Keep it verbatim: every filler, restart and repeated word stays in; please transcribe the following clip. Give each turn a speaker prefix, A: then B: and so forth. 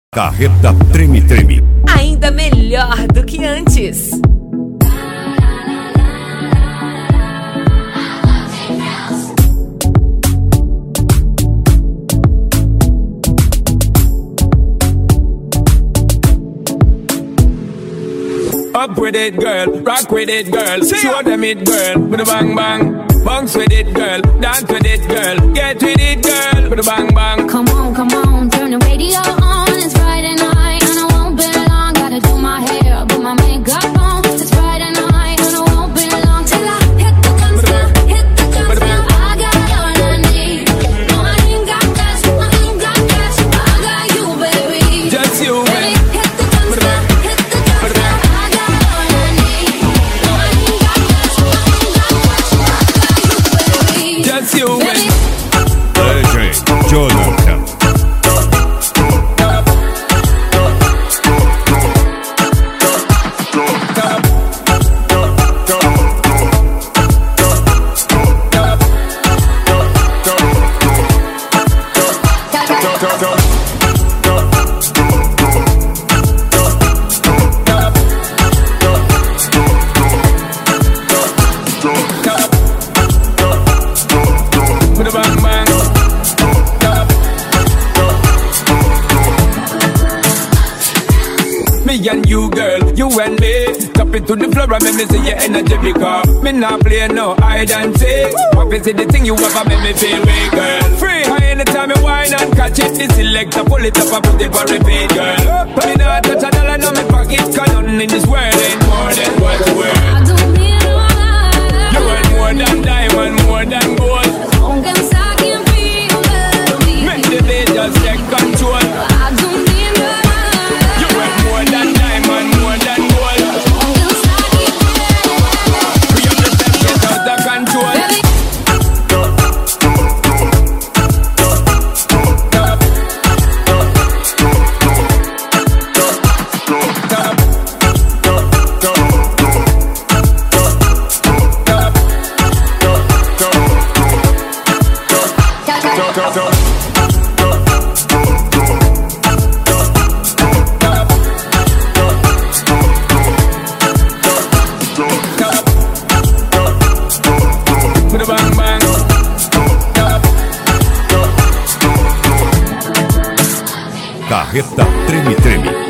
A: Carreta Treme Treme.
B: Ainda melhor do que antes.
C: Up with it, girl. Rock with it, girl. Show them it, girl. With a bang bang. Bounce with it, girl. Dance with it, girl. Get with it, girl. With a bang bang.
D: Come on, come on. Turn the radio on. It's Friday night and I won't be long. Gotta do my hair, put my makeup on. It's Friday night and I won't be long till I hit the guns now. Hit the guns now. I got all I need. No, I ain't got cash. I ain't got cash. I got you, baby.
C: Just you,
D: baby. Hit the guns now. Hit the guns now. I got all I need. No, I ain't got cash. I ain't got cash. I got you, baby.
C: Just you, baby.
A: Legend Jonathan.
C: Me and you, girl, you and me. Tap it to the floor and make me see your energy because me not play no hide and seek. What is it the thing you ever make me feel way, girl? Free high anytime you whine and catch it. The selector pull it up and put it for repeat, girl. Me not touch a dollar in my pocket, cause nothing in this world ain't more than what's worth.
D: I don't need no life.
C: You want more than diamond, more than gold.
D: Aunque saquen feel baby.
C: Make the day just take control.
D: I don't need no life.
C: You want more than diamond, more than gold.
D: Aunque saquen
C: We have to take it out of control.
D: baby.
C: With a bang bang.
A: Carreta Treme Treme.